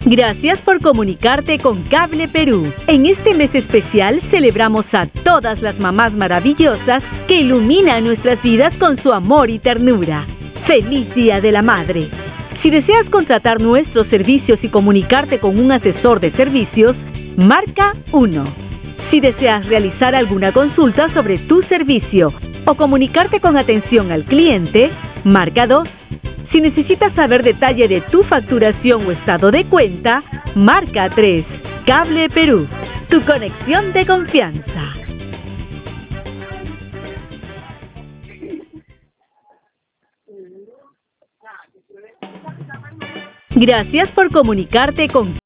Gracias por comunicarte con Cable Perú. En este mes especial celebramos a todas las mamás maravillosas que iluminan nuestras vidas con su amor y ternura. ¡Feliz Día de la Madre! Si deseas contratar nuestros servicios y comunicarte con un asesor de servicios, marca 1. Si deseas realizar alguna consulta sobre tu servicio o comunicarte con atención al cliente, marca 2. Si necesitas saber detalle de tu facturación o estado de cuenta, marca 3. Cable Perú, tu conexión de confianza. Gracias por comunicarte con